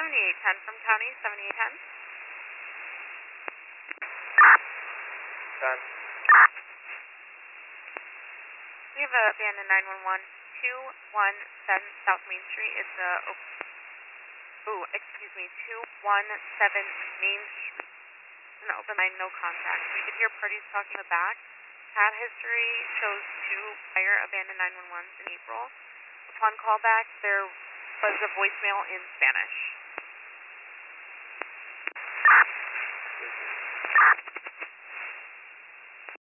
7810 from County, 7810. 10. We have a abandoned 911, 217 South Main Street. It's a, 217 Main Street. It's an open line, no contact. We could hear parties talking in the back. Cat history shows 2 prior abandoned 911s in April. Upon callback, there was a voicemail in Spanish.